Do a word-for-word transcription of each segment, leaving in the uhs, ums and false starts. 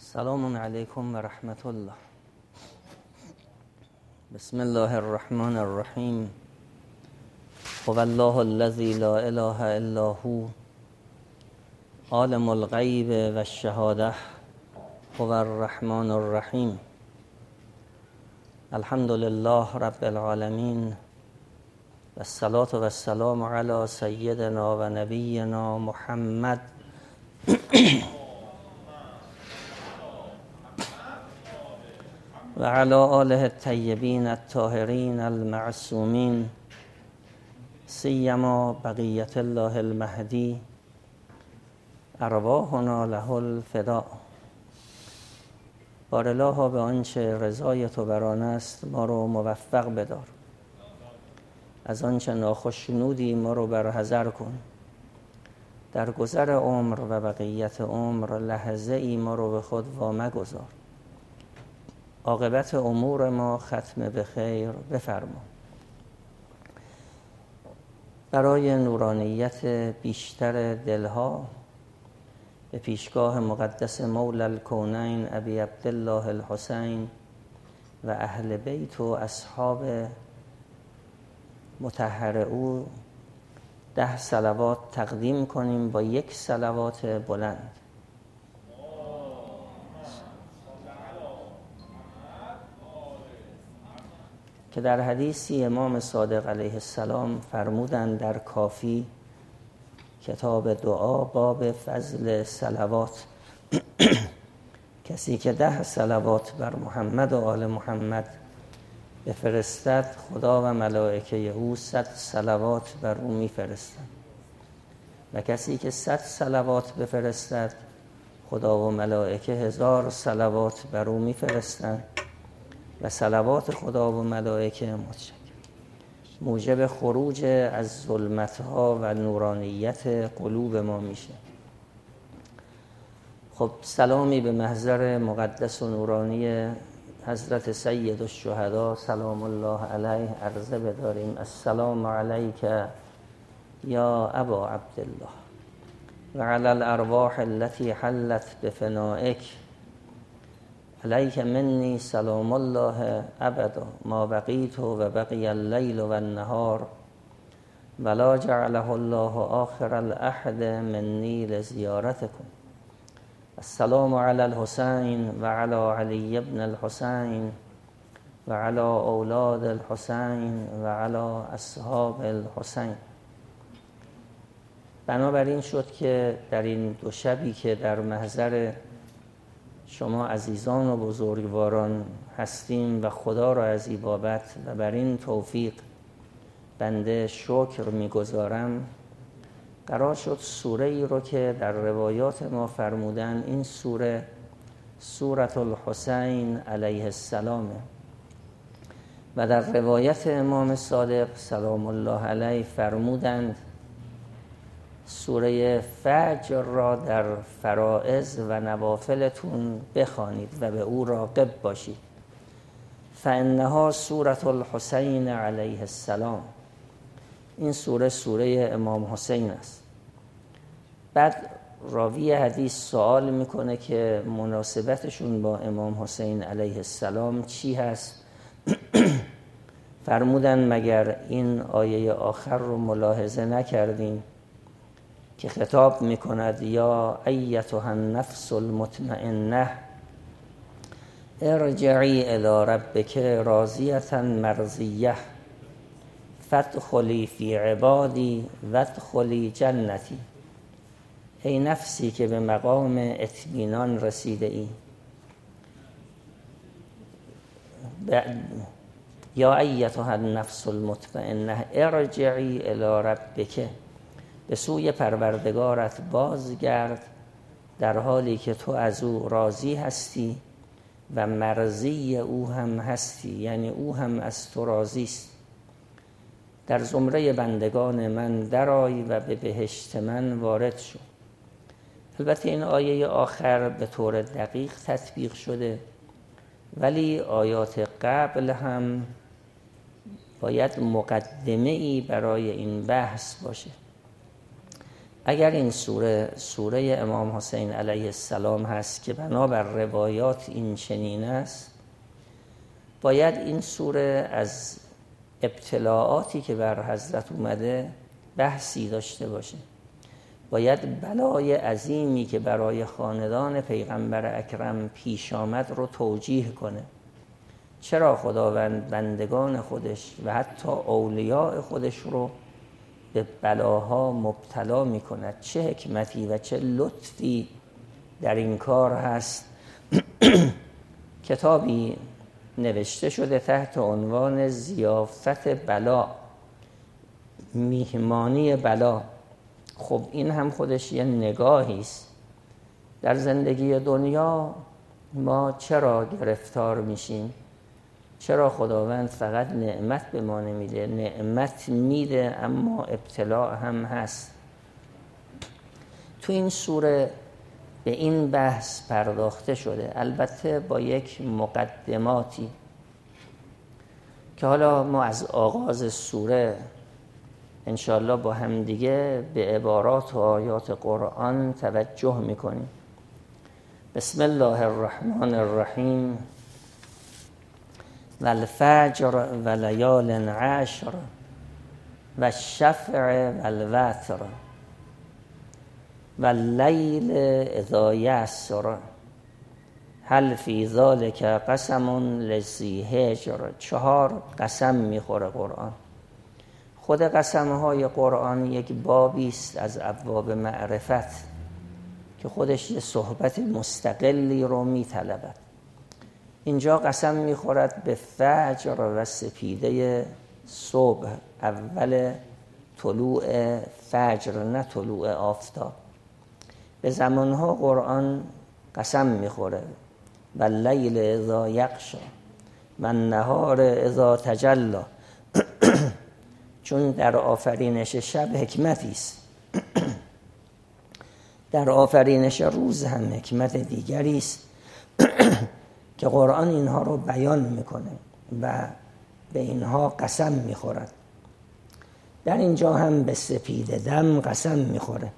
سلام علیکم و رحمت الله. بسم الله الرحمن الرحیم. هو الله الذی لا اله الا هو عالم الغیب و الشهاده هو الرحمن الرحیم. الحمد لله رب العالمین و الصلاة و السلام علی سیدنا و نبینا محمد و علی آله الطیبین الطاهرین المعصومین، سیما بقیت الله المهدی ارواحنا له الفداء. بارالله به آنچه رضای تو بر آن است ما رو موفق بدار، از آنچه ناخشنودی ما رو برحذر کن. در گذر عمر و بقیت عمر لحظه ای ما رو به خود وامگذار. عاقبت امور ما ختم به خیر بفرما. برای نورانیت بیشتر دلها به پیشگاه مقدس مولا الکونین ابی عبدالله الحسین و اهل بیت و اصحاب مطهر او ده صلوات تقدیم کنیم با یک صلوات بلند. که در حدیثی امام صادق علیه السلام فرمودند در کافی کتاب دعا باب فضل صلوات، کسی که ده صلوات بر محمد و آل محمد بفرستد خدا و ملائکه او صد صلوات بر او میفرستند و کسی که صد صلوات بفرستد خدا و ملائکه هزار صلوات بر او میفرستند و صلوات خدا و ملائکه متشکر موجب خروج از ظلمت‌ها و نورانیت قلوب ما میشه. خب سلامی به محضر مقدس و نورانی حضرت سید الشهدا سلام الله علیه عرضه بداریم. السلام علیک یا ابا عبدالله و علی الارواح التي حلت بفنائک، علیک منی سلام الله ابدا ما بقیت و بقی اللیل و النهار ولا جعله الله آخر العهد منی لزیارتکم. السلام علی الحسین و علی علی ابن الحسین و علی اولاد الحسین و علی اصحاب الحسین. بنابراین شد که در این دو شبی که در محضر شما عزیزان و بزرگواران هستیم و خدا را از این بابت و بر این توفیق بنده شکر میگذارم، قرار شد سوره ای رو که در روایات ما فرمودن این سوره سورة الحسین علیه السلام و در روایت امام صادق سلام الله علیه فرمودند سوره فجر را در فرائض و نوافلتون بخوانید و به او راغب باشید، فانها سورة الحسین علیه السلام. این سوره سوره امام حسین است. بعد راوی حدیث سوال میکنه که مناسبتشون با امام حسین علیه السلام چی هست؟ فرمودن مگر این آیه آخر رو ملاحظه نکردین که خطاب میکند یا ایتها النفس المطمئنه ارجعی الی ربک راضیة مرضیه فادخلی فی عبادی وادخلی جنتی. ای نفسی که به مقام اطمینان رسیده ای، یا ایتها النفس المطمئنه ارجعی الی ربک، به سوی پروردگارت بازگرد در حالی که تو از او راضی هستی و مرضی او هم هستی، یعنی او هم از تو راضی است. در زمره بندگان من درآی و به بهشت من وارد شو. البته این آیه آخر به طور دقیق تطبیق شده، ولی آیات قبل هم باید مقدمه ای برای این بحث باشه. اگر این سوره سوره امام حسین علیه السلام هست که بنابر روایات این چنین است، باید این سوره از ابتلاعاتی که بر حضرت اومده بحثی داشته باشه. باید بلای عظیمی که برای خاندان پیغمبر اکرم پیش آمد رو توجیه کنه. چرا خداوند بندگان خودش و حتی اولیاء خودش رو به بلاها مبتلا می کند؟ چه حکمتی و چه لطفی در این کار هست. کتابی نوشته شده تحت عنوان ضیافت بلا، میهمانی بلا. خب این هم خودش یه نگاهی است. در زندگی دنیا ما چرا گرفتار میشیم؟ چرا خداوند فقط نعمت به ما نمیده؟ نعمت میده اما ابتلاء هم هست. تو این سوره به این بحث پرداخته شده، البته با یک مقدماتی که حالا ما از آغاز سوره انشاءالله با هم دیگه به عبارات و آیات قرآن توجه میکنیم. بسم الله الرحمن الرحیم. والفجر و لیال عشر و الشفع و الوتر و اللیل اذا یسر هل فی ذلک قسم لذی حجر. چهار قسم میخوره قرآن. خود قسمهای قرآن یک بابی است از ابواب معرفت که خودش یه صحبت مستقلی رو میطلبد. اینجا قسم میخورد به فجر و سپیده صبح، اول طلوع فجر نه طلوع آفتاب. به زمانها قرآن قسم میخوره و اللیل اذا یغشی و النهار اذا تجلی، چون در آفرینش شب حکمتی است. در آفرینش روز هم حکمت دیگری است که قرآن اینها رو بیان میکنه و به اینها قسم میخورد. در اینجا هم به سپید دم قسم میخوره.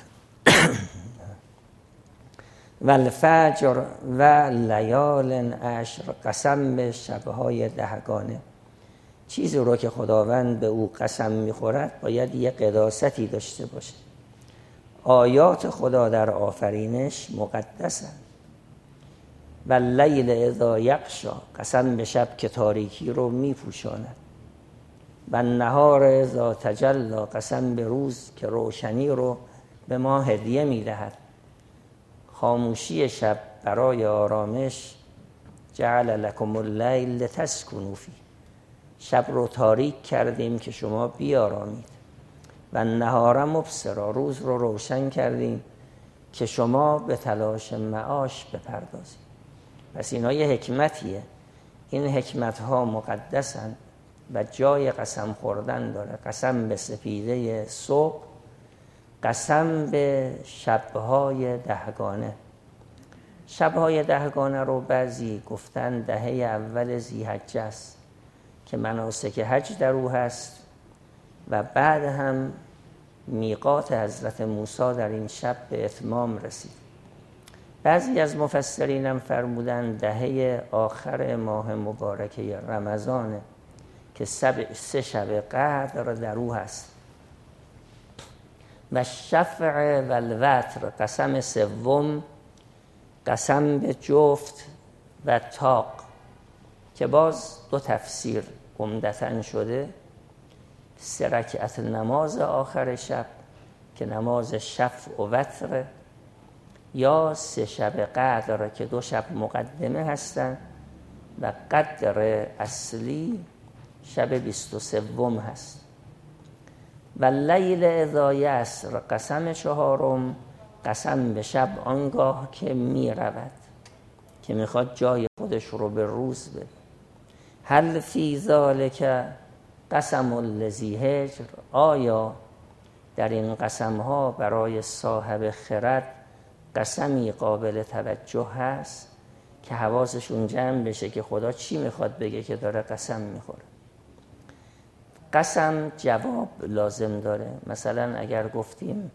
و الفجر و لیال عشر، قسم به شبهای دهگانه. چیزی رو که خداوند به او قسم میخورد باید یه قداستی داشته باشه. آیات خدا در آفرینش مقدسند. و اللیل اذا یغشی، قسم به شب که تاریکی رو میپوشاند. و النهار اذا تجلی، قسم به روز که روشنی رو به ما هدیه میدهد. خاموشی شب برای آرامش. جعل لکم اللیل لتسکنوا فیه، شب رو تاریک کردیم که شما بیارامید. و النهار مبصرا، روز رو روشن کردیم که شما به تلاش معاش بپردازید. پس اینا یه حکمتیه. این حکمت ها مقدسن و جای قسم خوردن داره. قسم به سپیده صبح، قسم به شبهای دهگانه. شبهای دهگانه رو بعضی گفتن دهه اول ذی‌حجه است که مناسک حج در او هست و بعد هم میقات حضرت موسی در این شب به اتمام رسید. بعضی از مفسرین هم فرمودن دهه آخر ماه مبارکه رمضانه که سه شب قدر در او هست. و شفع و الوتر، قسم سوم قسم به جفت و طاق که باز دو تفسیر عمدتاً شده. سه رکعت نماز آخر شب که نماز شفع و وتر، یا سه شب قدر که دو شب مقدمه هستن و قدر اصلی شب بیست و سوم هست. و اللیل اذا یسر، قسم چهارم قسم به شب آنگاه که می رود، که میخواد جای خودش رو به روز بده. هل فی ذالک قسم لذی حجر، آیا در این قسم ها برای صاحب خرد قسمی قابل توجه هست که حواسشون جمع بشه که خدا چی میخواد بگه که داره قسم میخوره. قسم جواب لازم داره. مثلا اگر گفتیم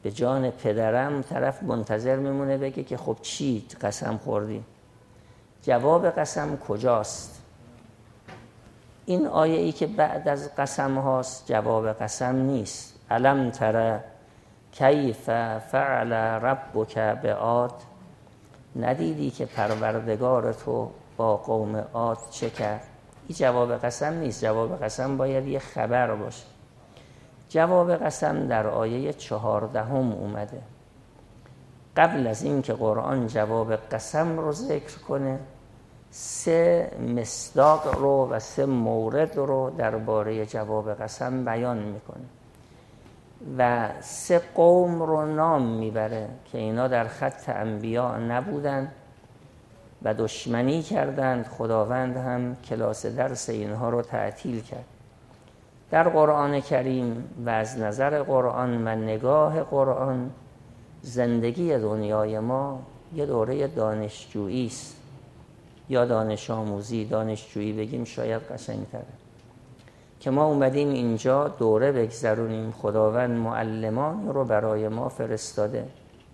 به جان پدرم، طرف منتظر میمونه بگه که خب چی قسم خوردی؟ جواب قسم کجاست؟ این آیه ای که بعد از قسم هاست جواب قسم نیست. الم تر کیف فعل ربک بعاد، ندیدی که پروردگار تو با قوم عاد چه کرد؟ این جواب قسم نیست. جواب قسم باید یه خبر باشه. جواب قسم در آیه چهاردهم اومده. قبل از این که قرآن جواب قسم رو ذکر کنه، سه مصداق رو و سه مورد رو درباره جواب قسم بیان میکنه و سه قوم رو نام میبره که اینا در خط انبیا نبودن و دشمنی کردند. خداوند هم کلاس درس اینها رو تعطیل کرد. در قرآن کریم و از نظر قرآن و نگاه قرآن، زندگی دنیای ما یه دوره دانشجویی است یا دانش آموزی. دانشجویی بگیم شاید قشنگ‌تره، که ما اومدیم اینجا دوره بگذرونیم. خداوند معلمان رو برای ما فرستاده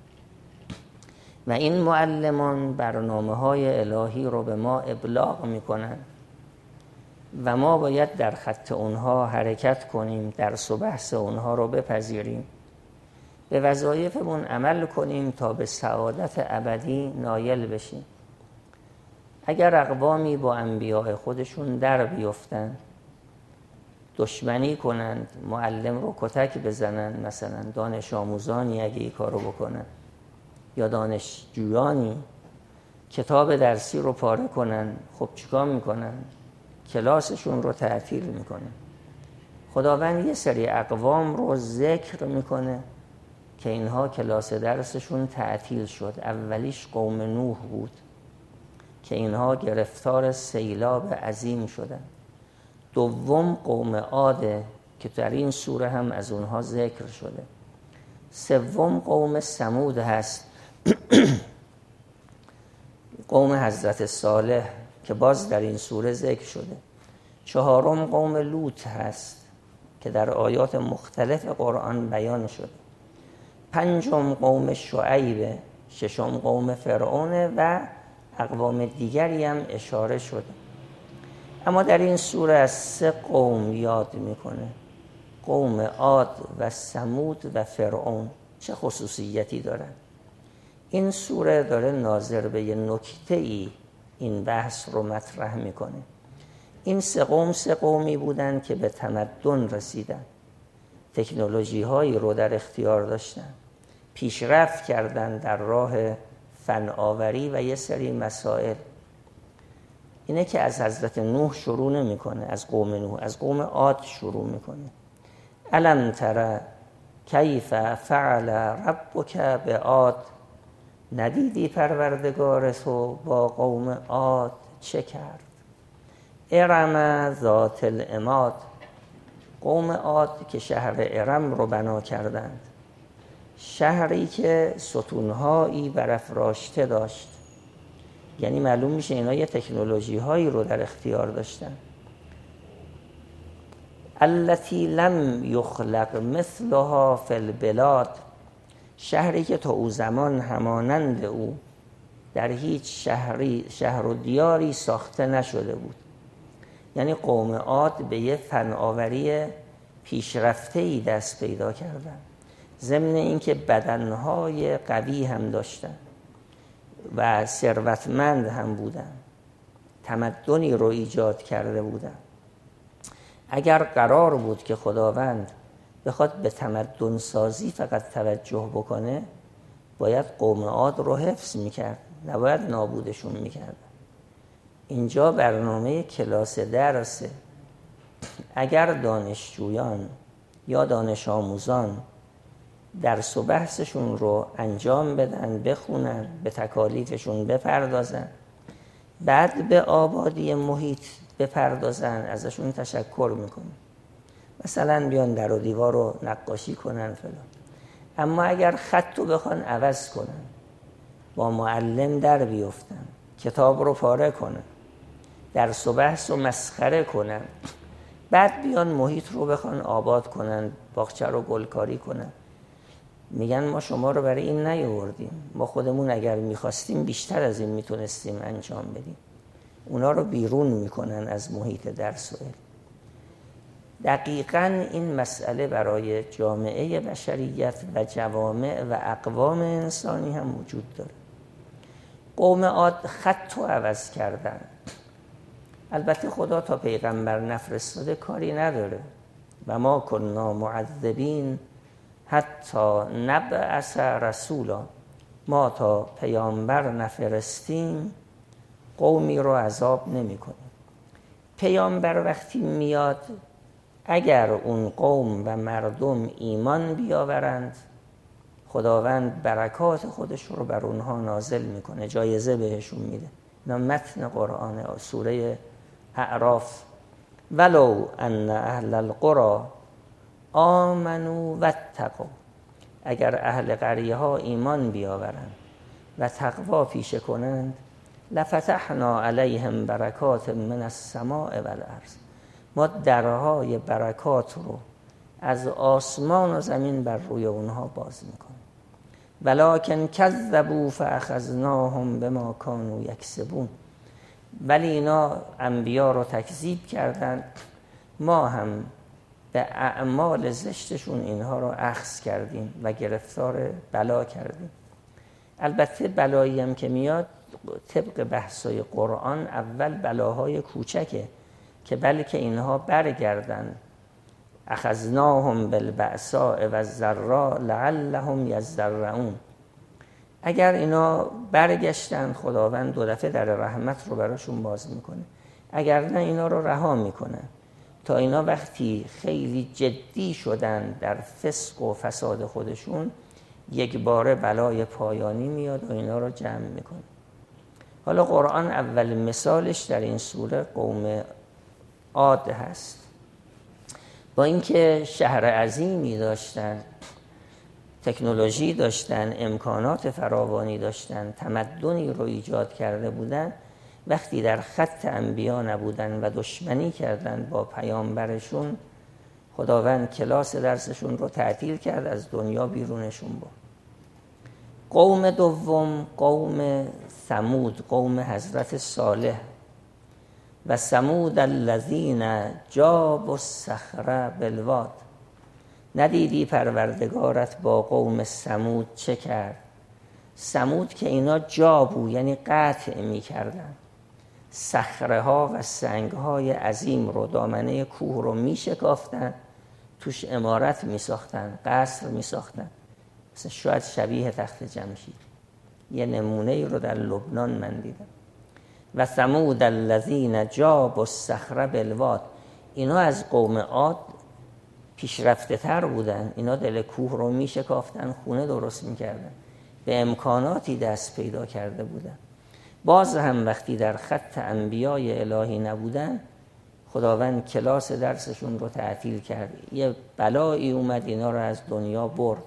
و این معلمان برنامه‌های الهی رو به ما ابلاغ میکنن و ما باید در خط اونها حرکت کنیم، درس و بحث اونها رو بپذیریم، به وظایفمون عمل کنیم تا به سعادت ابدی نایل بشیم. اگر اقوامی با انبیاء خودشون در بیفتن، دشمنی کنند، معلم رو کتک بزنن، مثلا دانش آموزانی اگه این کارو بکنن یا دانشجویانی کتاب درسی رو پاره کنن، خب چیکار میکنن؟ کلاسشون رو تعطیل میکنن. خداوند یه سری اقوام رو ذکر میکنه که اینها کلاس درسشون تعطیل شد. اولیش قوم نوح بود که اینها گرفتار سیلاب عظیم شدن. دوم قوم عاده که در این سوره هم از اونها ذکر شده. سوم قوم ثمود هست قوم حضرت صالح که باز در این سوره ذکر شده. چهارم قوم لوط هست که در آیات مختلف قرآن بیان شده. پنجم قوم شعیب، ششم قوم فرعون و اقوام دیگری هم اشاره شده. اما در این سوره از سه قوم یاد میکنه، قوم عاد و ثمود و فرعون. چه خصوصیتی دارن؟ این سوره داره ناظر به یه نکته ای این بحث رو مطرح میکنه. این سه قوم سه قومی بودن که به تمدن رسیدن، تکنولوژی هایی رو در اختیار داشتن، پیشرفت کردن در راه فناوری و یه سری مسائل. اینه که از حضرت نوح شروع نمیکنه، از قوم نوح، از قوم عاد شروع میکنه. الم تر کیف فعل ربک بعاد، ندیدی پروردگار تو با قوم عاد چه کرد؟ ارم ذات العماد، قوم عاد که شهر ارم رو بنا کردند، شهری که ستونهایی برافراشته داشت. یعنی معلوم میشه اینا یه تکنولوژی هایی رو در اختیار داشتن. التی لم یخلق مثلها فی البلاد، شهری که تا او زمان همانند او در هیچ شهری شهر و دیاری ساخته نشده بود. یعنی قوم عاد به یه فناوری پیشرفته‌ای دست پیدا کردن، ضمن اینکه بدنهای قوی هم داشتن و ثروتمند هم بودن، تمدنی رو ایجاد کرده بودن. اگر قرار بود که خداوند بخواد به تمدن سازی فقط توجه بکنه، باید قوم عاد رو حفظ میکرد، نباید نابودشون میکرد. اینجا برنامه کلاس درسه. اگر دانشجویان یا دانش آموزان درس و بحثشون رو انجام بدن، بخونن، به تکالیفشون بپردازن، بعد به آبادی محیط بپردازن، ازشون تشکر میکنن. مثلا بیان در و دیوار رو نقاشی کنن فلان. اما اگر خط رو بخوان عوض کنن، با معلم در بیفتن، کتاب رو پاره کنن، درس و بحث رو مسخره کنن، بعد بیان محیط رو بخوان آباد کنن، باغچه رو گلکاری کنن، میگن ما شما رو برای این نیاوردیم، ما خودمون اگر میخواستیم بیشتر از این میتونستیم انجام بدیم. اونا رو بیرون میکنن از محیط درس و علم. دقیقاً این مسئله برای جامعه بشریت و جوامع و اقوام انسانی هم وجود داره. قوم عاد خط رو عوض کردن. البته خدا تا پیغمبر نفرستاده کاری نداره. و ما کنا معذبین حتی نبعث رسولا، ما تا پیامبر نفرستیم قومی رو عذاب نمی کنیم. پیامبر وقتی میاد اگر اون قوم و مردم ایمان بیاورند خداوند برکات خودش رو بر اونها نازل میکنه، جایزه بهشون میده. اینا متن قرآن سوره اعراف. ولو ان اهل القرى آمنوا واتقوا، اگر اهل قریه ها ایمان بیاورند و تقوا پیشه کنند لفتحنا علیهم برکات من السماء والارض، ما درهای برکات رو از آسمان و زمین بر روی اونها باز میکنیم. ولکن کذبوا فاخذناهم بما كانوا یکسبون، ولی اینا انبیا رو تکذیب کردند، ما هم به اعمال زشتشون اینها رو اخذ کردیم و گرفتار بلا کردیم. البته بلایی هم که میاد طبق بحثای قرآن اول بلاهای کوچکه که بلکه اینها برگردن. اخذناهم بالبأساء والضراء لعلهم یضرعون، اگر اینا برگشتن خداوند دو دفعه در رحمت رو براشون باز میکنه، اگر نه اینا رو رها میکنه تا اینا وقتی خیلی جدی شدن در فسق و فساد خودشون یک بار بلای پایانی میاد و اینا رو جمع میکنه. حالا قرآن اول مثالش در این سوره قوم عاد هست. با اینکه شهر عظیمی داشتن، تکنولوژی داشتن، امکانات فراوانی داشتن، تمدنی رو ایجاد کرده بودن، وقتی در خط انبیا نبودن و دشمنی کردن با پیامبرشون خداوند کلاس درسشون رو تعطیل کرد، از دنیا بیرونشون برد. قوم دوم قوم ثمود، قوم حضرت صالح. و ثمود الذین جابوا الصخر بالواد، ندیدی پروردگارت با قوم ثمود چه کرد؟ ثمود که اینا جابو یعنی قطع می کردن، صخره ها و سنگ های عظیم رو، دامنه کوه رو می شکافتن، توش عمارت می ساختن، قصر می ساختن، مثلا شاید شبیه تخت جمشید. یه نمونه ای رو در لبنان من دیدم. و ثمود الذین جابوا الصخر بالواد، اینا از قوم عاد پیشرفته تر بودن، اینا دل کوه رو می شکافتن، خونه درست می کردن، به امکاناتی دست پیدا کرده بودن. باز هم وقتی در خط انبیای الهی نبودن خداوند کلاس درسشون رو تعطیل کرد، یه بلایی اومد اینا رو از دنیا برد.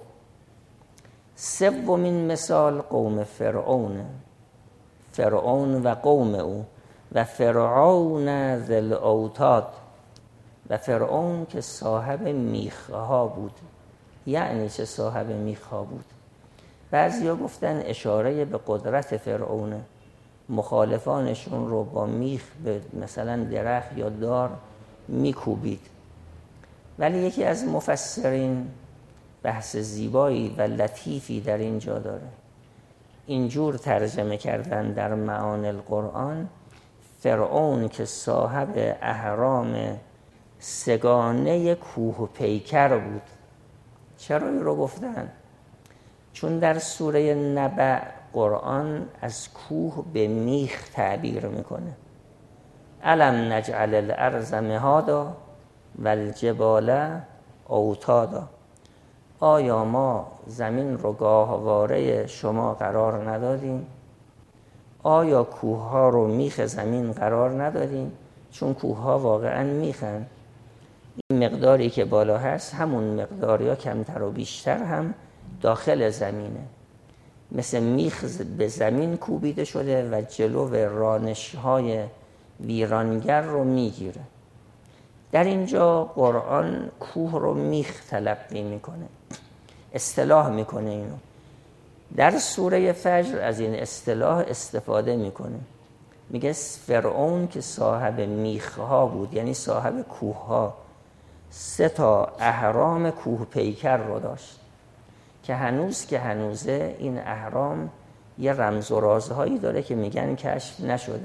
سومین مثال قوم فرعون، فرعون و قوم او. و فرعون ذی الاوتاد، و فرعون که صاحب میخه ها بود. یعنی چه صاحب میخه ها بود؟ بعضیا گفتن اشاره به قدرت فرعونه، مخالفانشون رو با میخ به مثلا درخت یا دار میکوبید. ولی یکی از مفسرین بحث زیبایی و لطیفی در اینجا داره، اینجور ترجمه کردن در معانی القرآن: فرعون که صاحب اهرام سگانه کوه و پیکر بود. چرا این رو گفتن؟ چون در سوره نبع قرآن از کوه به میخ تعبیر میکنه. الم نجعل الارض مهادا والجبال اوتادا، آیا ما زمین رو گاهواره شما قرار ندادیم؟ آیا کوه ها رو میخ زمین قرار ندادیم؟ چون کوه ها واقعا میخن. این مقداری که بالا هست همون مقدار یا کمتر و بیشتر هم داخل زمینه، مثل میخ به زمین کوبیده شده و جلو رانش های ویرانگر رو میگیره. در اینجا قرآن کوه رو میخ تلقی میکنه. اصطلاح میکنه اینو. در سوره فجر از این اصطلاح استفاده میکنه، میگه فرعون که صاحب میخها بود، یعنی صاحب کوهها، سه تا اهرام کوه پیکر رو داشت که هنوز که هنوزه این اهرام یه رمز و رازهایی داره که میگن کشف نشده.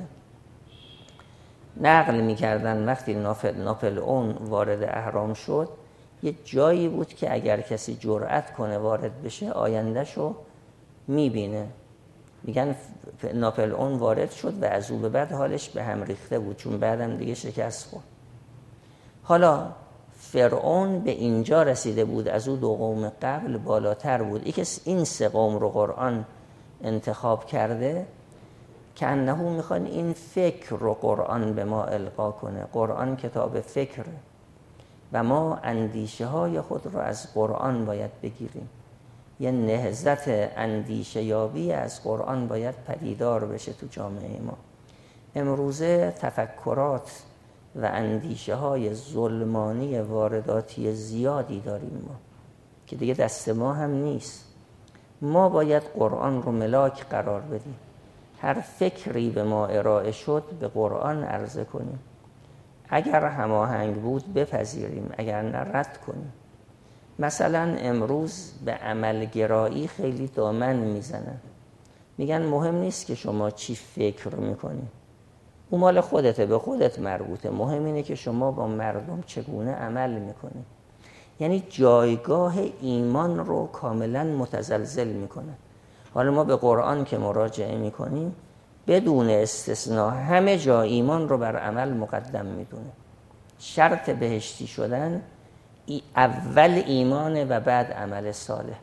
نقل میکردن وقتی ناپلئون وارد اهرام شد، یه جایی بود که اگر کسی جرأت کنه وارد بشه آیندهشو میبینه. میگن ناپلئون وارد شد و از او به بعد حالش به هم ریخته بود، چون بعدم دیگه شکست خورد. حالا فرعون به اینجا رسیده بود، از او دو قوم قبل بالاتر بود. ای که این سه قوم رو قرآن انتخاب کرده که انه میخوان این فکر رو قرآن به ما القا کنه. قرآن کتاب فکره و ما اندیشه های خود رو از قرآن باید بگیریم. یه نهضت اندیشه یابی از قرآن باید پدیدار بشه تو جامعه ما. امروزه تفکرات و اندیشه های ظلمانی وارداتی زیادی داریم ما که دیگه دست ما هم نیست. ما باید قرآن رو ملاک قرار بدیم، هر فکری به ما ارائه شد به قرآن عرضه کنیم، اگر هماهنگ بود بپذیریم، اگر نه رد کنیم. مثلا امروز به عملگرایی خیلی دامن میزنن، میگن مهم نیست که شما چی فکر میکنی، اون مال خودته، به خودت مربوطه، مهم اینه که شما با مردم چگونه عمل میکنی. یعنی جایگاه ایمان رو کاملا متزلزل میکنه. حالا ما به قرآن که مراجعه میکنیم بدون استثناء همه جا ایمان رو بر عمل مقدم میدونه. شرط بهشتی شدن اول ایمانه و بعد عمل صالح.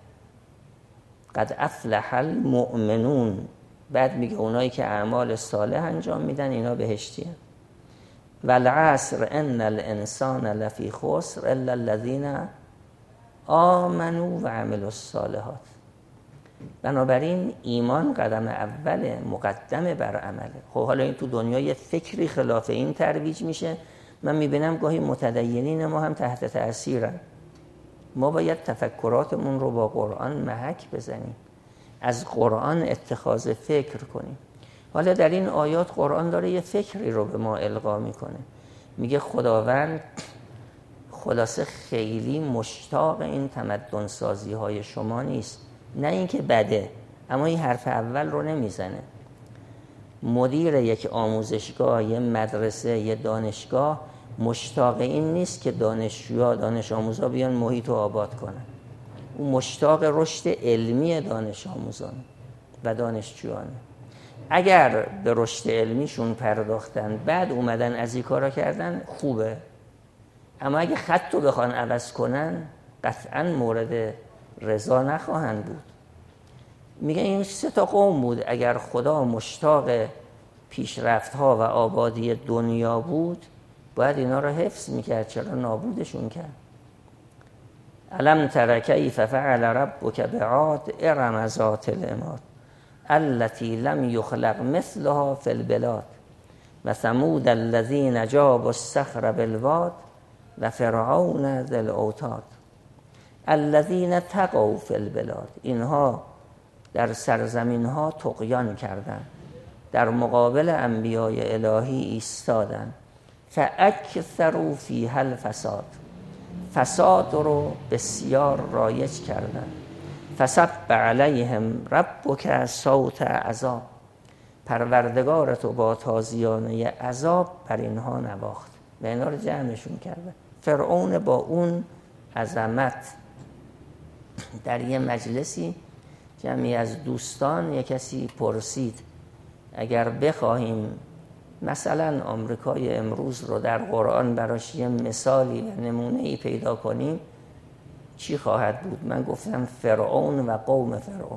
قد افلح المؤمنون، بعد میگه اونایی که اعمال صالح انجام میدن اینا بهشتی هستند. والعصر ان الانسان لفی خسر الا الذین آمنوا و عملوا الصالحات. بنابراین ایمان قدم اول مقدم بر عمله. خب حالا این تو دنیای فکری خلاف این ترویج میشه. من میبینم گاهی متدینین ما هم تحت تأثیرن. ما باید تفکراتمون رو با قرآن محک بزنیم، از قرآن اتخاذ فکر کنیم. حالا در این آیات قرآن داره یه فکری رو به ما القا میکنه. میگه خداوند خلاصه خیلی مشتاق این تمدن سازی های شما نیست. نه اینکه بده، اما این حرف اول رو نمیزنه. مدیر یک آموزشگاه، یه مدرسه، یه دانشگاه مشتاق این نیست که دانشجوها، دانش آموزا بیان محیط رو آباد کنن. اون مشتاق رشد علمی دانش آموزان و دانشجویان. اگر به رشد علمیشون پرداختن بعد اومدن از این کارا کردن خوبه، اما اگه خط رو بخوان عوض کنن قطعا مورد رضا نخواهند بود. میگه این سه تا قوم بود، اگر خدا مشتاق پیشرفت ها و آبادی دنیا بود باید اینا رو حفظ میکرد، چرا نابودشون کرد؟ الم تر کیف فعل ربک بعاد ارم ذات العماد التي لم يخلق مثلها في البلاد و ثمود الذين جابوا الصخر بالواد و فرعون ذی الاوتاد الذين طغوا في البلاد. اینها در سرزمین ها طغیان کردند، در مقابل انبیای الهی ایستادند. فاکثروا فیها الفساد، فساد رو بسیار رایج کردند. فصب علیهم ربک صوت عذاب، پروردگار تو با تازیانه عذاب بر اینها نواخت و اینا رو جمعشون کرده. فرعون با اون عظمت در یه مجلسی جمعی از دوستان یک کسی پرسید اگر بخواهیم مثلا آمریکای امروز رو در قرآن براش یه مثالی و نمونه‌ای پیدا کنیم چی خواهد بود؟ من گفتم فرعون و قوم فرعون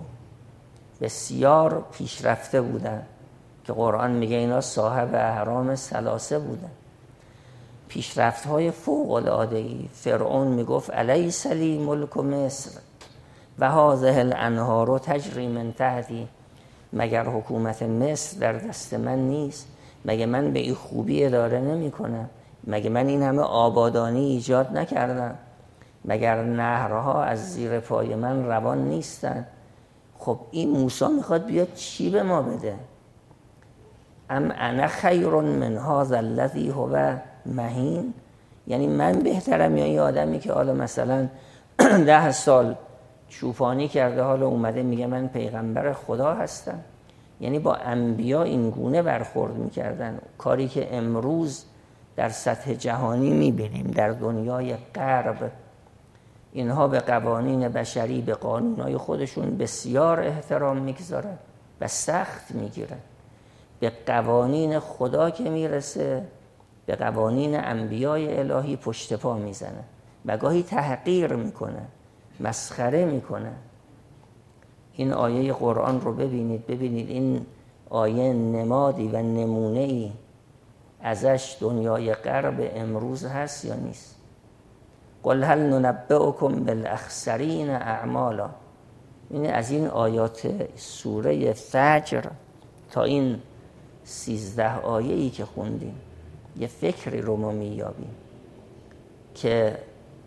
بسیار پیشرفته بودن که قرآن میگه اینا صاحب اهرام ثلاثه بودن، پیشرفت‌های فوق‌العاده‌ای. فرعون میگفت الیس لی ملک مصر و هذه الانهار تجری من تحتی، مگر حکومت مصر در دست من نیست؟ مگه من به این خوبی اداره نمی کنم؟ مگه من این همه آبادانی ایجاد نکردم؟ مگر نهرها از زیر پای من روان نیستن؟ خب این موسی میخواد بیاد چی به ما بده؟ ام انا خیر من هذا الذی هو مهین، یعنی من بهترم یا این آدمی که حالا مثلا ده سال چوپانی کرده حالا اومده میگه من پیغمبر خدا هستم؟ یعنی با انبیا این گونه برخورد میکردن، کاری که امروز در سطح جهانی میبینیم در دنیای غرب. اینها به قوانین بشری، به قانونهای خودشون بسیار احترام میگذارن و سخت میگیرن. به قوانین خدا که میرسه، به قوانین انبیای الهی پشت پا میزنه و گاهی تحقیر میکنه، مسخره میکنه. این آیه قرآن رو ببینید، ببینید این آیه نمادی و نمونه‌ای ازش دنیای غرب امروز هست یا نیست؟ قل هل ننبئکم بالاخسرین اعمالا. این از این آیات سوره فجر تا این سیزده آیه‌ای که خوندیم یه فکری رو ما میابیم که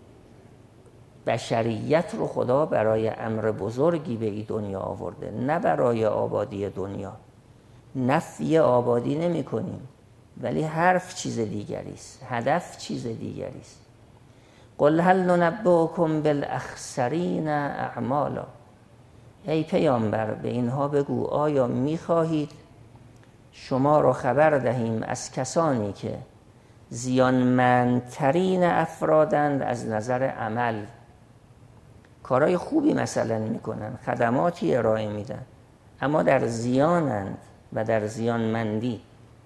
بشریت رو خدا برای امر بزرگی به این دنیا آورده، نه برای آبادی دنیا. نفی آبادی نمی کنیم، ولی حرف چیز دیگری است، هدف چیز دیگری است. قل هل ننبئکم بالاخسرین اعمالا. ای پیامبر به اینها بگو آیا میخواهید شما را خبر دهیم از کسانی که زیانمندترین افرادند از نظر عمل، کارهای خوبی مثلا میکنن، خدماتی ارائه میدن، اما در زیانند و در زیانمندی.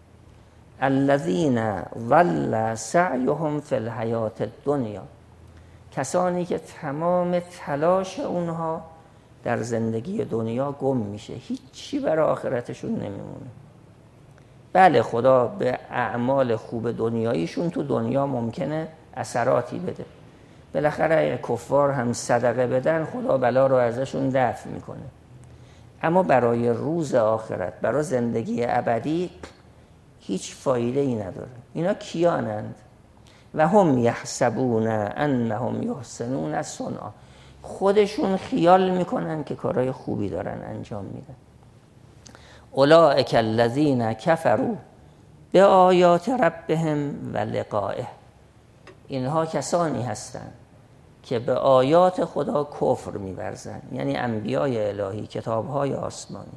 الذین ضل سعیهم فی الحیاة الدنیا، کسانی که تمام تلاش اونها در زندگی دنیا گم میشه، هیچی برای آخرتشون نمیمونه. بله خدا به اعمال خوب دنیاییشون تو دنیا ممکنه اثراتی بده، بالاخره اگه کفار هم صدقه بدن خدا بلا رو ازشون دفع میکنه، اما برای روز آخرت، برای زندگی ابدی هیچ فایده ای نداره. اینا کیانند؟ و هم یحسبون انهم یحسنون صنعا، خودشون خیال میکنن که کارهای خوبی دارن انجام میدن. اولئک الذین کفروا بآیات ربهم و لقائه، اینها کسانی هستند که به آیات خدا کفر می‌ورزند، یعنی انبیای الهی، کتاب‌های آسمانی،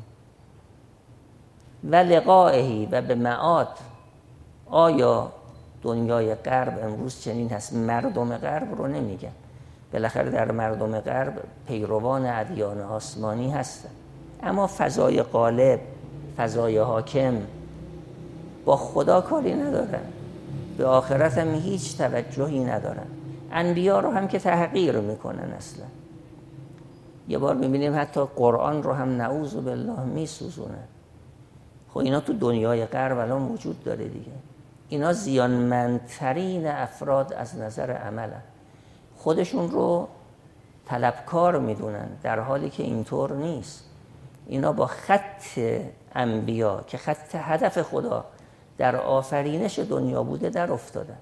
و لقائه و به معاد. آیا دنیای غرب امروز چنین هست؟ مردم غرب رو نمیگن، بالاخره در مردم غرب پیروان ادیان آسمانی هستند، اما فضای غالب، فضای حاکم با خدا کاری ندارن، به آخرت هم هیچ توجهی ندارن. انبیا رو هم که تحقیر میکنن اصلا. یه بار میبینیم حتی قرآن رو هم نعوذ بالله میسوزونه. خب اینا تو دنیای غرب الان وجود داره دیگه. اینا زیانمندترین افراد از نظر عملن، خودشون رو طلبکار میدونن، در حالی که اینطور نیست. اینا با خط انبیا که خط هدف خدا در آفرینش دنیا بوده در افتادن.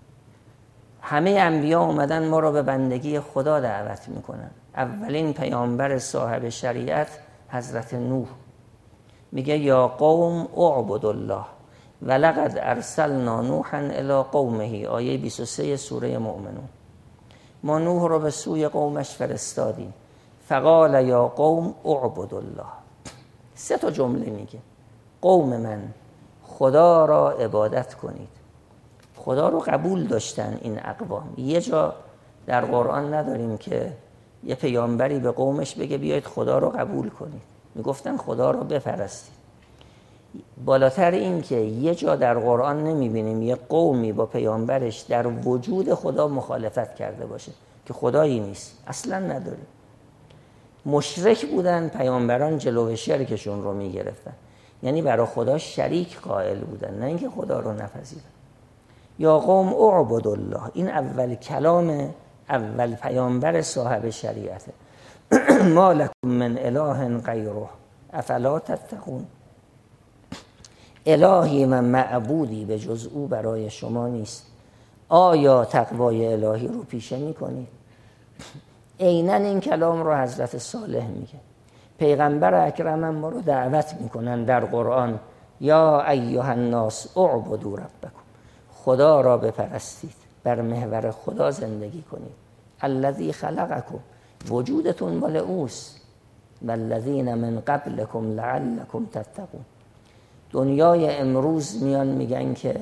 همه انبیا اومدن ما را به بندگی خدا دعوت میکنن. اولین پیامبر صاحب شریعت حضرت نوح میگه یا قوم اعبدوا الله ولقد ارسلنا نوحا الی قومه، آیه بیست و سه سوره مؤمنون. ما نوح رو به سوی قومش فرستادیم، فقال یا قوم اعبدوا الله. سه تا جمله میگه، قوم من خدا را عبادت کنید. خدا رو قبول داشتن این اقوام. یه جا در قرآن نداریم که یه پیامبری به قومش بگه بیایید خدا رو قبول کنید، میگفتن خدا رو بپرستید. بالاتر این که یه جا در قرآن نمیبینیم یه قومی با پیامبرش در وجود خدا مخالفت کرده باشه که خدایی نیست، اصلا نداریم. مشرک بودن، پیامبران جلو شرکشون رو میگرفتن، یعنی برای خدا شریک قائل بودن، نه اینکه خدا رو نپذیرن. یا قوم اعبدوا الله، این اول کلام اول پیامبر صاحب شریعته. ما لکم من اله غیره افلا تتقون، الهی من معبودی به جز او برای شما نیست، آیا تقوای الهی رو پیشه میکنید؟ عیناً این کلام رو حضرت صالح میگه. پیغمبر اکرم ما رو دعوت میکنن در قرآن یا ایها الناس اعبدوا ربکم، خدا را بپرستید، بر محور خدا زندگی کنید. الذی خلقکم، وجودتون مال اوست، والذین من قبلکم لعلکم تتقون. دنیای امروز میان میگن که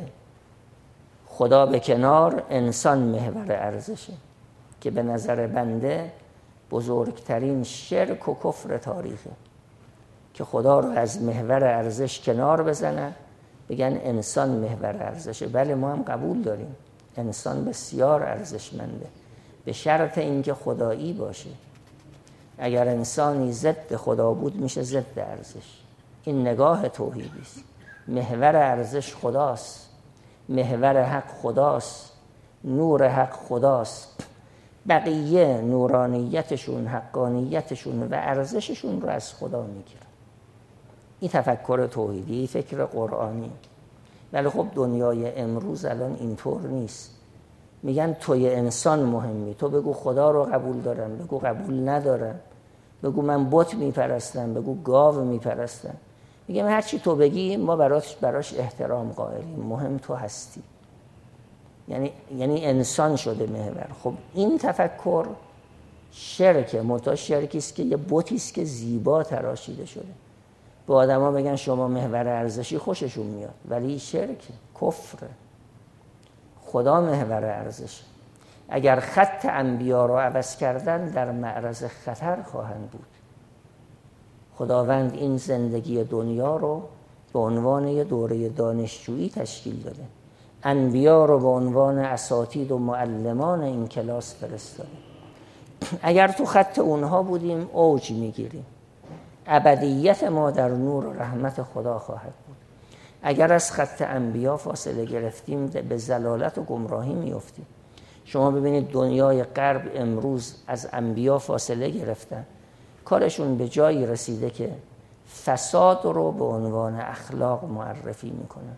خدا به کنار، انسان محور ارزشه، که به نظر بنده بزرگترین شرک و کفر تاریخه که خدا رو از محور ارزش کنار بزنن، بگن انسان محور ارزشه. بله ما هم قبول داریم انسان بسیار ارزشمنده، به شرط اینکه خدایی باشه. اگر انسانی ضد خدا بود میشه ضد ارزش. این نگاه توحیدی است. محور ارزش خداست، محور حق خداست، نور حق خداست. بقیه نورانیتشون، حقانیتشون و ارزششون رو از خدا میگیرن. این تفکر توحیدی، فکر قرآنی. ولی خب دنیای امروز الان اینطور نیست. میگن توی انسان مهمی، تو بگو خدا رو قبول دارم، بگو قبول ندارم، بگو من بت میپرستم، بگو گاو میپرستم. میگم هر چی تو بگی ما براش براش احترام قائلیم، مهم تو هستی. یعنی یعنی انسان شده محور. خب این تفکر شرک، متا شرکی است که یه بتی است که زیبا تراشیده شده. به آدما بگن شما محور ارزشی، خوششون میاد، ولی شرک، کفر. خدا محور ارزش. اگر خط انبیا رو عوض کردن در معرض خطر خواهند بود. خداوند این زندگی دنیا رو به عنوان یه دوره دانشجویی تشکیل داده. انبیا رو به عنوان اساتید و معلمان این کلاس فرستاده. اگر تو خط اونها بودیم اوج میگیریم. ابدیت ما در نور و رحمت خدا خواهد بود. اگر از خط انبیا فاصله گرفتیم به ضلالت و گمراهی میافتیم. شما ببینید دنیای غرب امروز از انبیا فاصله گرفتن، کارشون به جایی رسیده که فساد رو به عنوان اخلاق معرفی میکنن.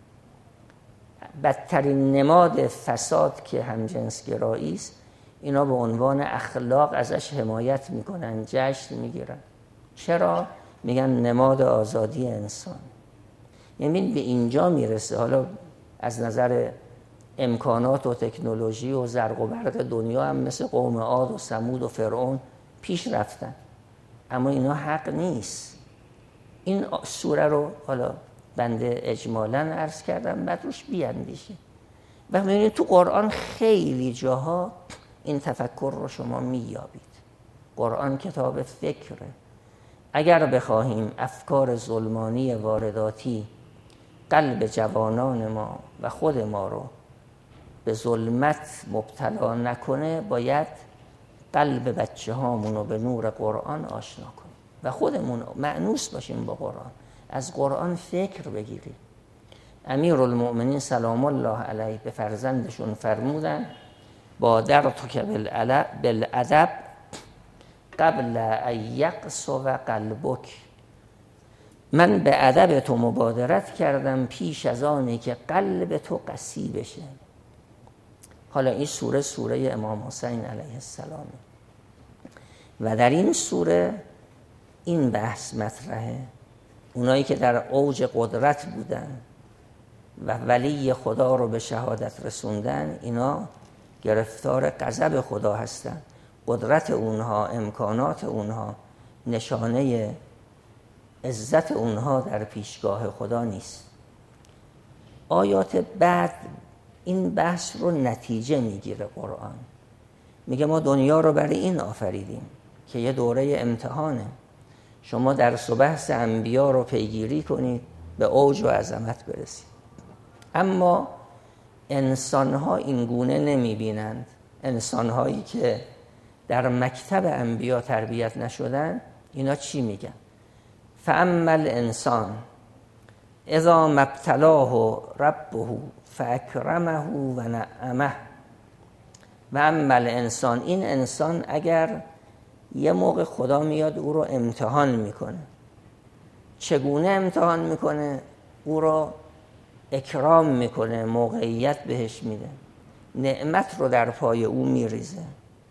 بدترین نماد فساد که همجنسگرایی است، اینا به عنوان اخلاق ازش حمایت میکنن، جشن میگیرن. چرا؟ میگن نماد آزادی انسان. یعنی به اینجا میرسه. حالا از نظر امکانات و تکنولوژی و زرق و برق دنیا هم مثل قوم عاد و ثمود و فرعون پیش رفتن، اما اینا حق نیست. این سوره رو حالا بنده اجمالاً عرض کردم، بعد روش بیاندیشید. و می‌بینید تو قرآن خیلی جاها این تفکر رو شما می‌یابید. قرآن کتاب فکره. اگر بخواهیم افکار ظلمانی وارداتی قلب جوانان ما و خود ما رو به ظلمت مبتلا نکنه، باید قلب بچه هامون رو به نور قرآن آشنا کنیم و خودمون مأنوس باشیم با قرآن، از قرآن فکر بگیریم. امیرالمؤمنین سلام الله علیه به فرزندشون فرمودن بادرتک بالادب قبل ان یقسو قلبک، من به ادب تو مبادرت کردم پیش از آنی که قلب تو قسی بشه. حالا این سوره سوره امام حسین علیه السلام و در این سوره این بحث مطرحه. اونایی که در اوج قدرت بودن و ولی خدا رو به شهادت رسوندن، اینا گرفتار غضب خدا هستن. قدرت اونها، امکانات اونها، نشانه عزت اونها در پیشگاه خدا نیست. آیات بعد این بحث رو نتیجه میگیره قرآن. میگه ما دنیا رو برای این آفریدیم که یه دوره امتحانه. شما درس و بحث انبیا رو پیگیری کنید، به اوج و عظمت برسید. اما انسانها این گونه نمیبینند. انسانهایی که در مکتب انبیا تربیت نشدن، اینا چی میگن؟ فاما الانسان اذا ما ابتلاه ربه فاکرمه و نعمه و اما الانسان، این انسان اگر یه موقع خدا میاد او رو امتحان میکنه. چگونه امتحان میکنه؟ او رو اکرام میکنه، موقعیت بهش میده، نعمت رو در پای او میریزه.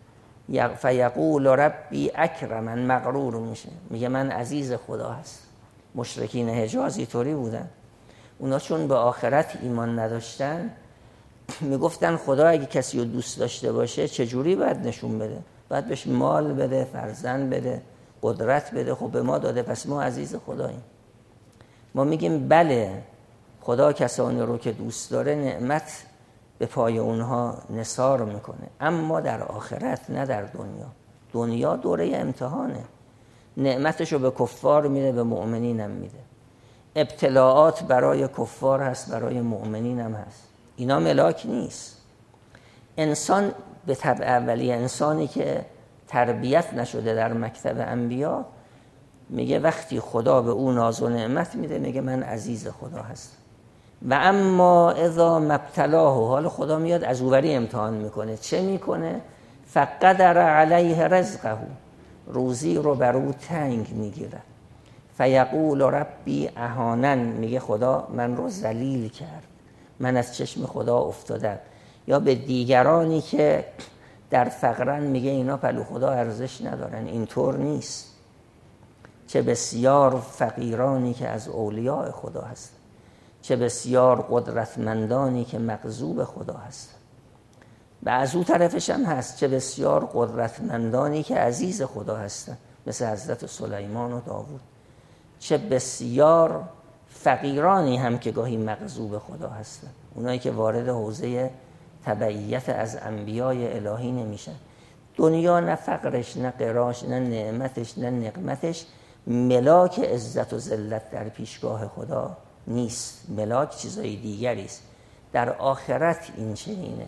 فیقول ربی اکرمن، مغرور میشه، میگه من عزیز خدا هست. مشرکین حجاز اینطوری بودن. اونا چون به آخرت ایمان نداشتن میگفتن خدا اگه کسی رو دوست داشته باشه چجوری باید نشون بده؟ باید بهش مال بده، فرزند بده، قدرت بده. خب به ما داده، پس ما عزیز خداییم. ما میگیم بله، خدا کسانی رو که دوست داره نعمت به پای اونها نثار میکنه، اما در آخرت نه در دنیا. دنیا دوره امتحانه. نعمتشو به کفار میده، به مؤمنین هم میده. ابتلاعات برای کفار هست، برای مؤمنین هم هست. اینا ملاک نیست. انسان به طبع اولیه، انسانی که تربیت نشده در مکتب انبیا، میگه وقتی خدا به اون ناز و نعمت میده میگه من عزیز خدا هستم. و اما اذا مبتلاه، حال خدا میاد از اوری امتحان میکنه. چه میکنه؟ فقدر علیه رزقه، روزی رو بر او تنگ میگیره. فیقول ربی اهانن، میگه خدا من رو ذلیل کرد، من از چشم خدا افتادم. یا به دیگرانی که در فقرن میگه اینا پلو خدا ارزش ندارن. اینطور نیست. چه بسیار فقیرانی که از اولیاء خدا هستن، چه بسیار قدرتمندانی که مغضوب خدا هستن. و از اون طرفش هم هست چه بسیار قدرتمندانی که عزیز خدا هستن، مثل حضرت سلیمان و داوود. چه بسیار فقیرانی هم که گاهی مغضوب خدا هستن، اونایی که وارد حوزه تبعیت از انبیای الهی نمیشن. دنیا نه فقرش، نه قراش، نه نعمتش، نه نقمتش ملاک عزت و ذلت در پیشگاه خدا نیست. ملاک چیزای دیگری است. در آخرت این چنینه.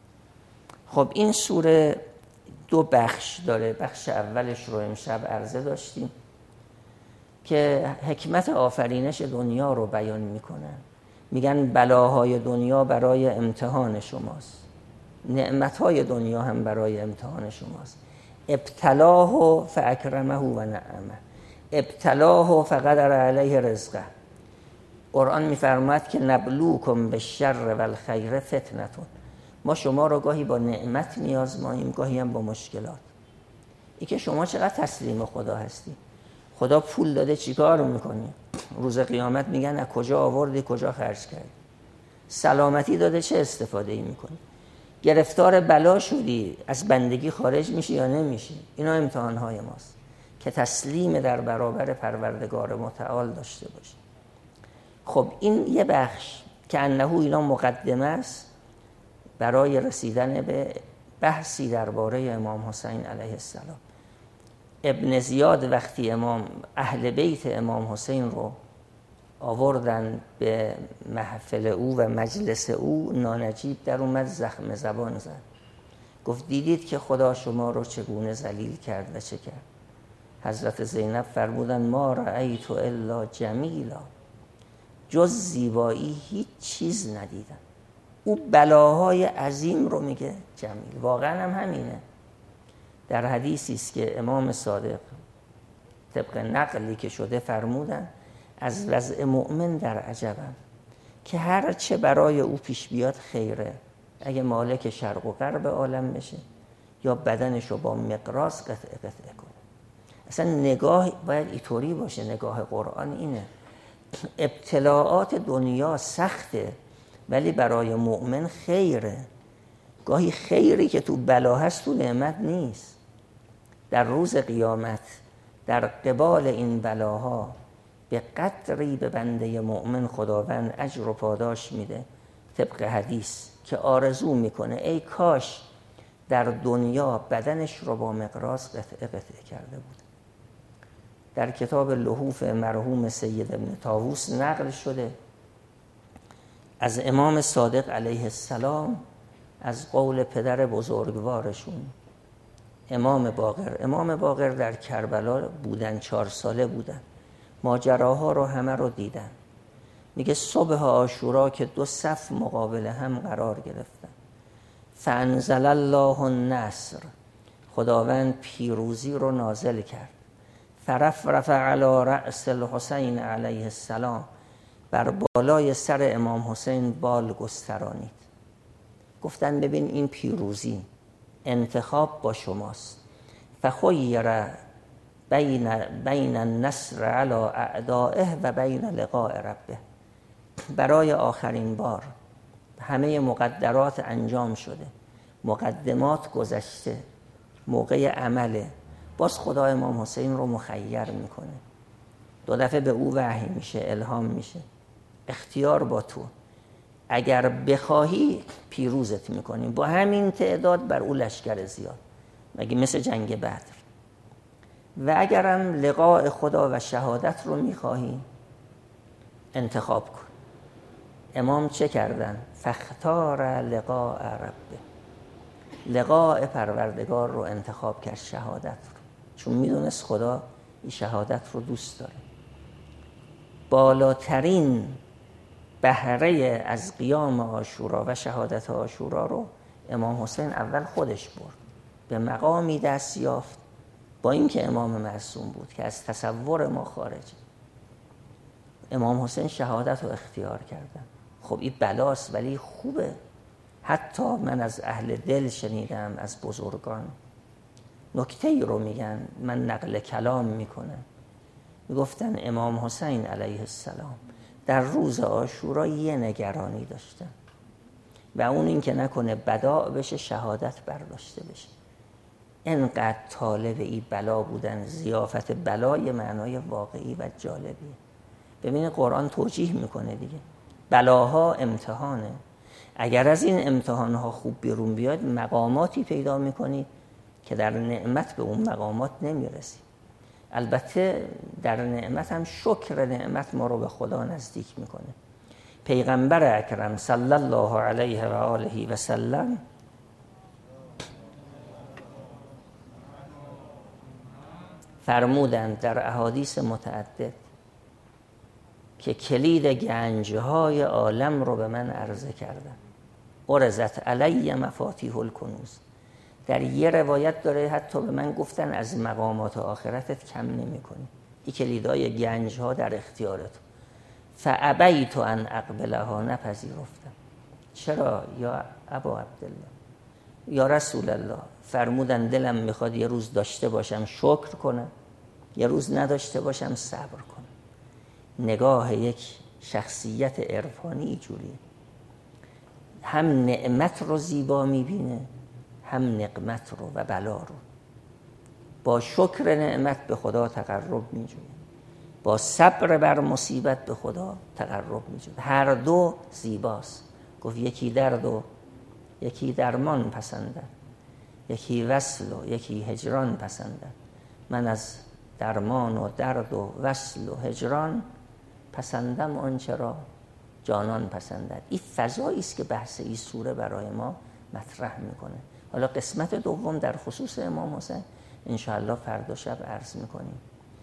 خب این سوره دو بخش داره. بخش اولش رو امشب عرضه داشتیم که حکمت آفرینش دنیا رو بیان میکنن. میگن بلاهای دنیا برای امتحان شماست، نعمتهای دنیا هم برای امتحان شماست. ابتلاه فاکرمه و نعمه، ابتلاه فقدر علیه رزقه. قرآن میفرماید که نبلوکم بالشر والخیر فتنتون، ما شما رو گاهی با نعمت میازماییم، گاهی هم با مشکلات. ای که شما چقدر تسلیم خدا هستی. خدا پول داده چیکار میکنی؟ روز قیامت میگن از کجا آوردی، کجا خرج کردی؟ سلامتی داده چه استفاده ای میکنی؟ گرفتار بلا شدی، از بندگی خارج میشی یا نمیشی؟ اینا امتحانهای ماست که تسلیم در برابر پروردگار متعال داشته باشی. خب این یه بخش که انه اینا مقدمه است برای رسیدن به بحثی درباره امام حسین علیه السلام. ابن زیاد وقتی امام اهل بیت امام حسین رو آوردن به محفل او و مجلس او، نانجیب در اومد زخم زبان زد. گفت دیدید که خدا شما رو چگونه ذلیل کرد و چه کرد؟ حضرت زینب فرمودن ما رأیت الا جمیلا، جز زیبایی هیچ چیز ندیدم. او بلاهای عظیم رو میگه جمیل. واقعا هم همینه. در حدیثی است که امام صادق طبق نقلی که شده فرمودن از وضع مؤمن در عجبم که هر چه برای او پیش بیاد خیره. اگه مالک شرق و غرب عالم بشه یا بدنشو با مقراض قطعه قطعه کنه. اصلا نگاه باید اینطوری باشه. نگاه قرآن اینه. ابتلاعات دنیا سخته ولی برای مؤمن خیره. گاهی خیری که تو بلا هست تو نعمت نیست. در روز قیامت در قبال این بلاها به قدری به بنده مؤمن خداوند اجر و پاداش میده طبق حدیث که آرزو میکنه ای کاش در دنیا بدنش رو با مقراض قطعه قطعه کرده بود. در کتاب لحوف مرحوم سید ابن طاووس نقل شده از امام صادق علیه السلام، از قول پدر بزرگوارشون امام باقر. امام باقر در کربلا بودن، چهار ساله بودن، ماجراها رو همه رو دیدن. میگه صبح عاشورا که دو صف مقابل هم قرار گرفتن، فانزل الله النصر، خداوند پیروزی رو نازل کرد. فرفرف علی رأس الحسین علیه السلام، بر بالای سر امام حسین بال گسترانید. گفتن ببین این پیروزی انتخاب با شماست. فخیر بین بین النصر علی اعدائه و بین لقاء ربه. برای آخرین بار همه مقدرات انجام شده، مقدمات گذشته، موقع عمله. باز خدا امام حسین رو مخیر میکنه. دو دفعه به او وحی میشه، الهام میشه. اختیار با تو، اگر بخواهی پیروزت میکنیم. با همین تعداد بر او لشکر زیاد، مگه مثل جنگ بدر. و اگرم لقاء خدا و شهادت رو میخواهی انتخاب کن. امام چه کردن؟ فاختار لقاء ربه. لقاء پروردگار رو انتخاب کرد، شهادت رو، چون میدونست خدا این شهادت رو دوست داره. بالاترین بهره از قیام عاشورا و شهادت عاشورا رو امام حسین اول خودش برد، به مقامی دست یافت با اینکه امام معصوم بود که از تصور ما خارجه. امام حسین شهادت رو اختیار کردن. خب این بلاست ولی خوبه. حتی من از اهل دل شنیدم، از بزرگان نکته ای رو میگن، من نقل کلام میکنم، میگفتن امام حسین علیه السلام در روز عاشورا یه نگرانی داشتن و اون این که نکنه بداع بشه، شهادت برداشته بشه. انقدر طالب ای بلا بودن، ضیافت بلای معنای واقعی و جالبی. ببین قرآن توجیه میکنه دیگه، بلاها امتحانه. اگر از این امتحانها خوب بیرون بیاد، مقاماتی پیدا میکنی که در نعمت به اون مقامات نمیرسی. البته در نعمت هم شکر نعمت ما رو به خدا نزدیک میکنه. پیغمبر اکرم صلی الله علیه و آله و سلم فرمودند در احادیث متعدد که کلید گنجهای عالم رو به من عرضه کردن. عرضت علی مفاتیح الکنوز. در یه روایت داره حتی به من گفتن از مقامات آخرتت کم نمی کنی، این کلیدهای گنجها در اختیارت. فابیت ان اقبلها، نپذیرفتم. چرا یا ابا عبدالله، یا رسول الله؟ فرمودن دلم میخواد یه روز داشته باشم شکر کنم، یه روز نداشته باشم صبر کنم. نگاه یک شخصیت عرفانی جوریه، هم نعمت رو زیبا میبینه، هم نقمت رو و بلا رو. با شکر نعمت به خدا تقرب میجوید، با صبر بر مصیبت به خدا تقرب میجوید. هر دو زیباست. گفت یکی درد و یکی درمان پسندد، یکی وصل و یکی هجران پسندد. من از درمان و درد و وصل و هجران پسندم آنچه را جانان پسندد. این فضایی است که بحث این سوره برای ما مطرح میکنه. حالا قسمت دوم در خصوص امام حسین انشاءالله فردا شب عرض میکنیم.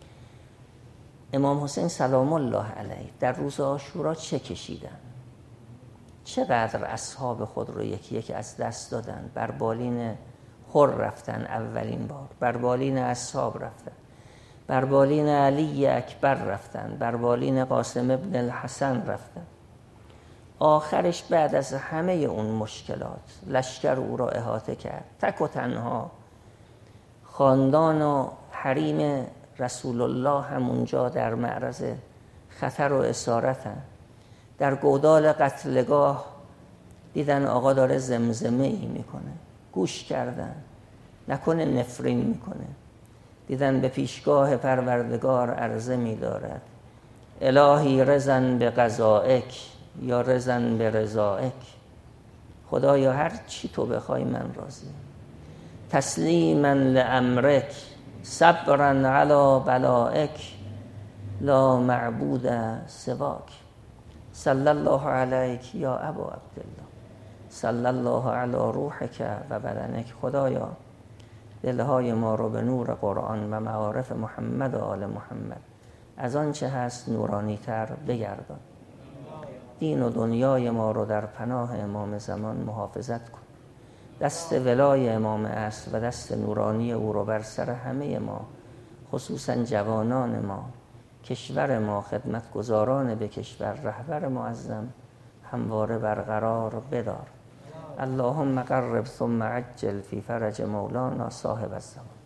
امام حسین سلام الله علیه در روز عاشورا چه کشیدن؟ چقدر اصحاب خود رو یکی یکی از دست دادن. بر بالین حر رفتن اولین بار، بر بالین اصحاب رفتن، بر بالین علی اکبر رفتن، بر بالین قاسم ابن الحسن رفتن. آخرش بعد از همه اون مشکلات لشکر او را احاطه کرد، تک و تنها. خاندان و حریم رسول الله همونجا در معرض خطر و اسارتن. در گودال قتلگاه دیدن آقا داره زمزمه ای میکنه، گوش کردن نکنه نفرین میکنه. دیدن به پیشگاه پروردگار عرضه می‌دارد الهی رضن به قضائک یا رضن به رضائک. خدایا هر چی تو بخوای من راضیم. تسلیما لامرک صبرا علی بلائک لا معبود سواک. صلی الله علیک یا ابا عبدالله، صلی الله علی روحک و بدنک. خدایا دلهای ما رو به نور قرآن و معارف محمد و آل محمد از آن چه هست نورانی تر بگردان. دین و دنیای ما رو در پناه امام زمان محافظت کن. دست ولای امام عصر و دست نورانی او رو بر سر همه ما، خصوصا جوانان ما، کشور ما، خدمتگزاران به کشور، رهبر معظم همواره برقرار بدار. اللهم قرب ثم عجل فی فرج مولانا صاحب الزمان.